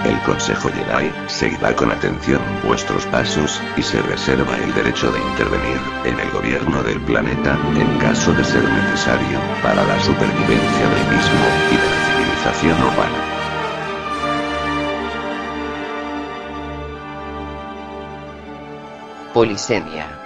El Consejo Jedi seguirá con atención vuestros pasos, y se reserva el derecho de intervenir en el gobierno del planeta, en caso de ser necesario, para la supervivencia del mismo, y de la civilización humana. Polisemia.